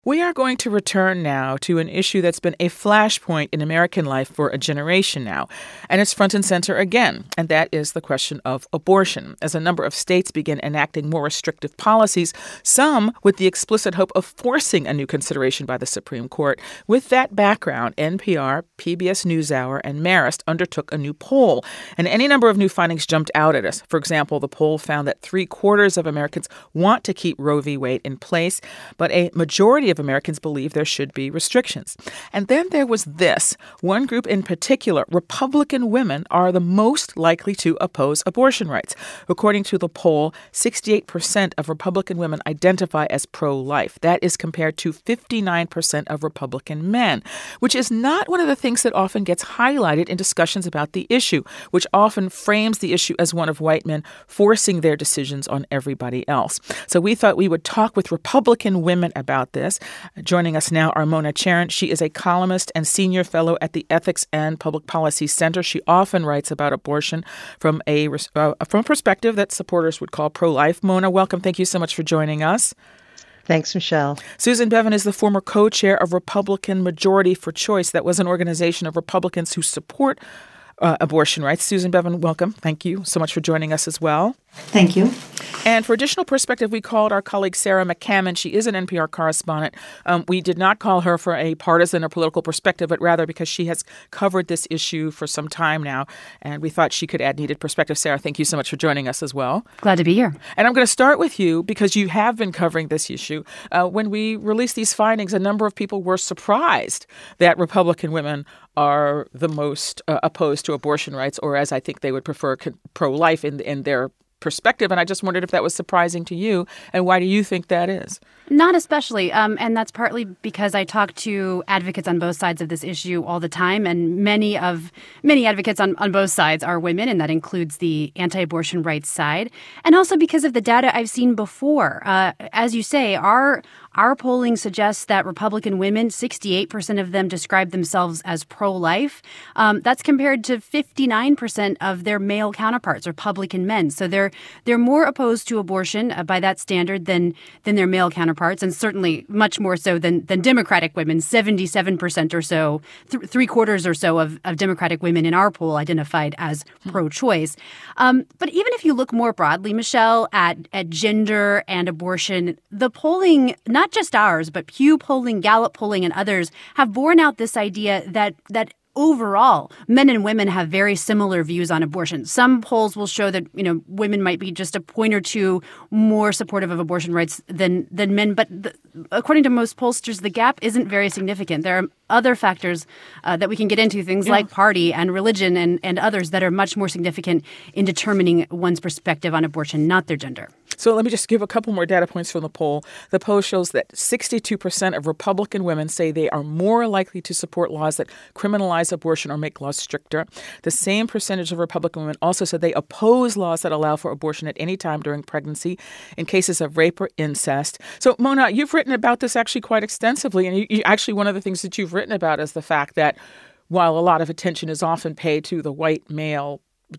We are going to return now to an issue that's been a flashpoint in American life for a generation now, and it's front and center again, and that is the question of abortion. As a number of states begin enacting more restrictive policies, some with the explicit hope of forcing a new consideration by the Supreme Court. With that background, NPR, PBS NewsHour, and Marist undertook a new poll, and any number of new findings jumped out at us. For example, the poll found that 3/4 of Americans want to keep Roe v. Wade in place, but a majority of Americans believe there should be restrictions. And then there was this. One group in particular, Republican women, are the most likely to oppose abortion rights. According to the poll, 68% of Republican women identify as pro-life. That is compared to 59% of Republican men, which is not one of the things that often gets highlighted in discussions about the issue, which often frames the issue as one of white men forcing their decisions on everybody else. So we thought we would talk with Republican women about this. Joining us now are Mona Charen. She is a columnist and senior fellow at the Ethics and Public Policy Center. She often writes about abortion from a perspective that supporters would call pro-life. Mona, welcome. Thank you so much for joining us. Thanks, Michelle. Susan Bevan is the former co-chair of Republican Majority for Choice. That was an organization of Republicans who support abortion rights. Susan Bevan, welcome. Thank you so much for joining us as well. Thank you. And for additional perspective, we called our colleague Sarah McCammon. She is an NPR correspondent. We did not call her for a partisan or political perspective, but rather because she has covered this issue for some time now, and we thought she could add needed perspective. Sarah, thank you so much for joining us as well. Glad to be here. And I'm going to start with you because you have been covering this issue. When we released these findings, a number of people were surprised that Republican women are the most opposed to abortion rights, or as I think they would prefer, pro-life in their perspective. And I just wondered if that was surprising to you, and why do you think that is? Not especially. And that's partly because I talk to advocates on both sides of this issue all the time. And many advocates on both sides are women, and that includes the anti-abortion rights side. And also because of the data I've seen before. As you say, our polling suggests that Republican women, 68% of them describe themselves as pro-life. That's compared to 59% of their male counterparts, Republican men. So they're more opposed to abortion by that standard than their male counterparts, and certainly much more so than Democratic women. 77% or so, 3/4 or so of Democratic women in our poll identified as pro-choice. But even if you look more broadly, Michelle, at gender and abortion, the polling, not just ours, but Pew polling, Gallup polling, and others have borne out this idea that overall, men and women have very similar views on abortion. Some polls will show that, women might be just a point or two more supportive of abortion rights than men. But according to most pollsters, the gap isn't very significant. There are other factors that we can get into, things like party and religion and others that are much more significant in determining one's perspective on abortion, not their gender. So let me just give a couple more data points from the poll. The poll shows that 62% of Republican women say they are more likely to support laws that criminalize abortion or make laws stricter. The same percentage of Republican women also said they oppose laws that allow for abortion at any time during pregnancy in cases of rape or incest. So, Mona, you've written about this actually quite extensively. And you actually, one of the things that you've written about is the fact that while a lot of attention is often paid to the white male,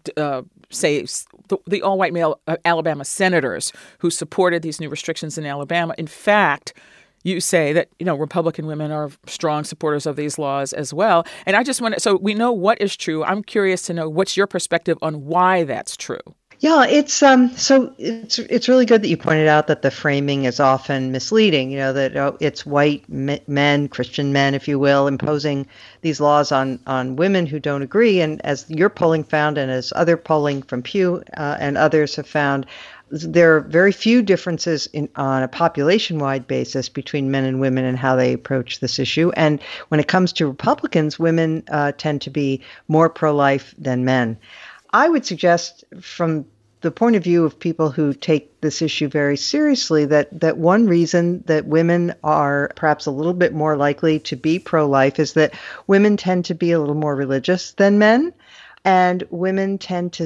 the all-white male Alabama senators who supported these new restrictions in Alabama, in fact, you say that, Republican women are strong supporters of these laws as well. And I just so we know what is true. I'm curious to know what's your perspective on why that's true. Yeah, it's really good that you pointed out that the framing is often misleading. That it's white men, Christian men, if you will, imposing these laws on women who don't agree. And as your polling found, and as other polling from Pew and others have found, there are very few differences on a population-wide basis between men and women and how they approach this issue. And when it comes to Republicans, women tend to be more pro-life than men. I would suggest, from the point of view of people who take this issue very seriously, that one reason that women are perhaps a little bit more likely to be pro-life is that women tend to be a little more religious than men, and women tend to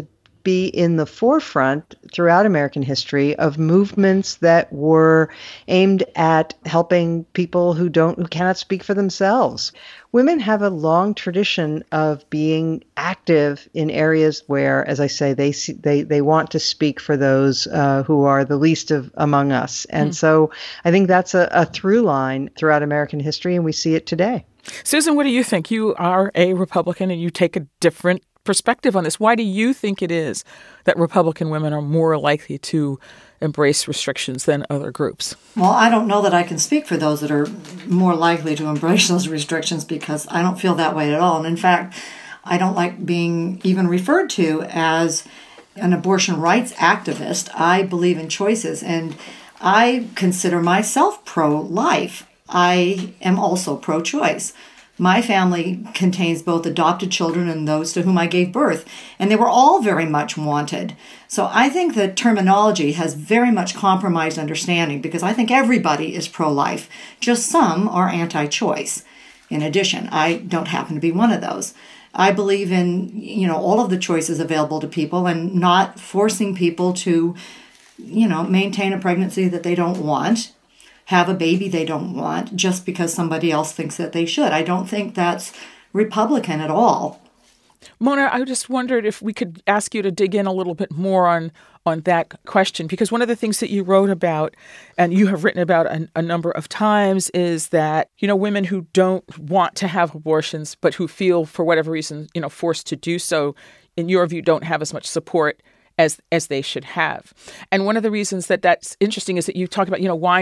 be in the forefront throughout American history of movements that were aimed at helping people who cannot speak for themselves. Women have a long tradition of being active in areas where, as I say, they want to speak for those who are the least among us. And so I think that's a through line throughout American history, and we see it today. Susan, what do you think? You are a Republican and you take a different perspective on this. Why do you think it is that Republican women are more likely to embrace restrictions than other groups? Well, I don't know that I can speak for those that are more likely to embrace those restrictions, because I don't feel that way at all. And in fact, I don't like being even referred to as an abortion rights activist. I believe in choices, and I consider myself pro-life. I am also pro-choice. My family contains both adopted children and those to whom I gave birth, and they were all very much wanted. So I think the terminology has very much compromised understanding, because I think everybody is pro-life. Just some are anti-choice. In addition, I don't happen to be one of those. I believe in, all of the choices available to people and not forcing people to, maintain a pregnancy that they don't want, have a baby they don't want, just because somebody else thinks that they should. I don't think that's Republican at all. Mona, I just wondered if we could ask you to dig in a little bit more on that question, because one of the things that you wrote about and you have written about a number of times is that, women who don't want to have abortions but who feel for whatever reason, forced to do so, in your view, don't have as much support as they should have. And one of the reasons that that's interesting is that you talk about, why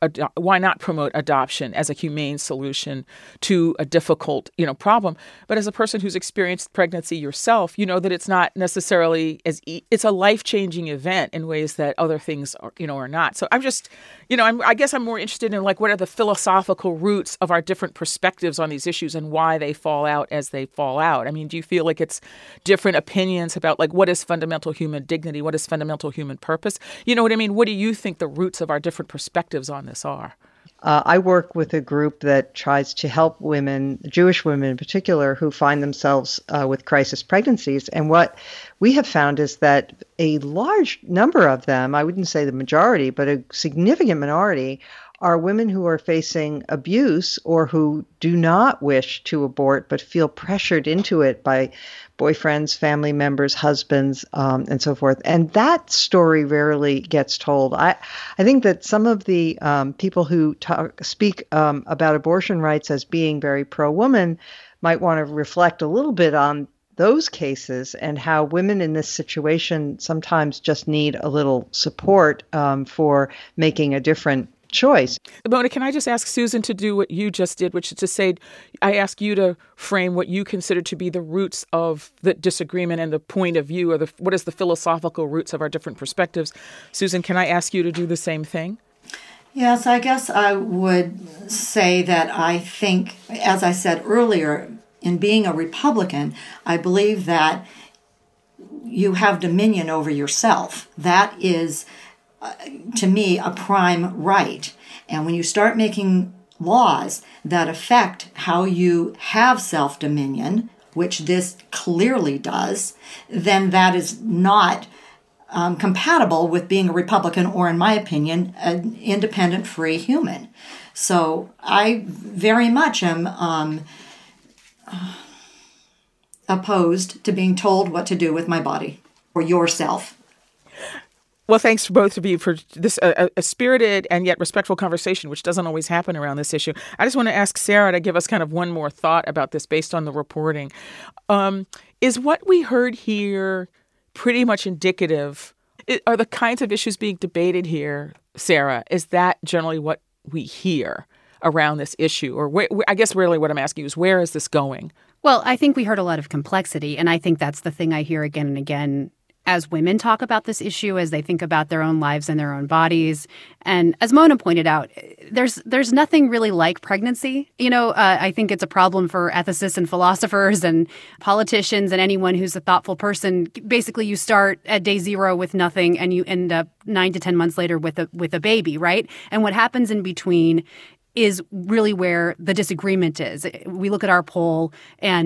not promote adoption as a humane solution to a difficult, problem. But as a person who's experienced pregnancy yourself, you know that it's not necessarily it's a life-changing event in ways that other things are, are not. So I'm just, I guess I'm more interested in what are the philosophical roots of our different perspectives on these issues and why they fall out as they fall out. I mean, do you feel like it's different opinions about what is fundamental human dignity, what is fundamental human purpose? You know what I mean? What do you think the roots of our different perspectives on this are? I work with a group that tries to help women, Jewish women in particular, who find themselves with crisis pregnancies. And what we have found is that a large number of them, I wouldn't say the majority, but a significant minority, are women who are facing abuse or who do not wish to abort but feel pressured into it by boyfriends, family members, husbands, and so forth. And that story rarely gets told. I think that some of the people who speak about abortion rights as being very pro-woman might want to reflect a little bit on those cases and how women in this situation sometimes just need a little support for making a different choice. Mona, can I just ask Susan to do what you just did, which is to say, I ask you to frame what you consider to be the roots of the disagreement and the point of view, or what is the philosophical roots of our different perspectives. Susan, can I ask you to do the same thing? Yes, I guess I would say that I think, as I said earlier, in being a Republican, I believe that you have dominion over yourself. That is, to me, a prime right. And when you start making laws that affect how you have self-dominion, which this clearly does, then that is not compatible with being a Republican or, in my opinion, an independent, free human. So I very much am opposed to being told what to do with my body or yourself. Well, thanks to both of you for this a spirited and yet respectful conversation, which doesn't always happen around this issue. I just want to ask Sarah to give us kind of one more thought about this based on the reporting. Is what we heard here pretty much indicative? Are the kinds of issues being debated here, Sarah, is that generally what we hear around this issue? Or I guess really what I'm asking you is, where is this going? Well, I think we heard a lot of complexity, and I think that's the thing I hear again and again as women talk about this issue, as they think about their own lives and their own bodies. And as Mona pointed out, there's nothing really like pregnancy. I think it's a problem for ethicists and philosophers and politicians and anyone who's a thoughtful person. Basically, you start at day zero with nothing and you end up 9 to 10 months later with a baby, right? And what happens in between is really where the disagreement is. We look at our poll, and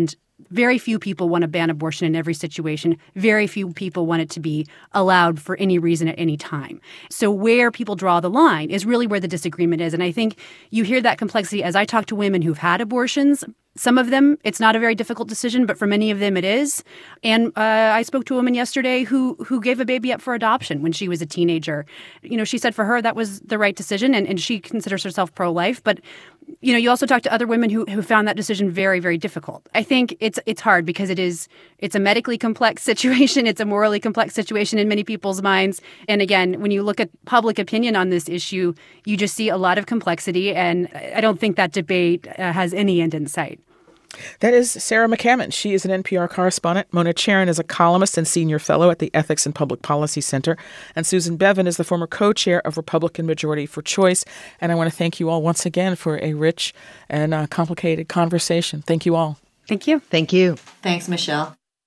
Very few people want to ban abortion in every situation. Very few people want it to be allowed for any reason at any time. So where people draw the line is really where the disagreement is. And I think you hear that complexity as I talk to women who've had abortions. Some of them, it's not a very difficult decision, but for many of them, it is. And I spoke to a woman yesterday who gave a baby up for adoption when she was a teenager. She said for her that was the right decision, and she considers herself pro-life. But you also talk to other women who found that decision very, very difficult. I think it's hard because it's a medically complex situation. It's a morally complex situation in many people's minds. And again, when you look at public opinion on this issue, you just see a lot of complexity. And I don't think that debate has any end in sight. That is Sarah McCammon. She is an NPR correspondent. Mona Charen is a columnist and senior fellow at the Ethics and Public Policy Center. And Susan Bevan is the former co-chair of Republican Majority for Choice. And I want to thank you all once again for a rich and complicated conversation. Thank you all. Thank you. Thank you. Thanks, Michelle.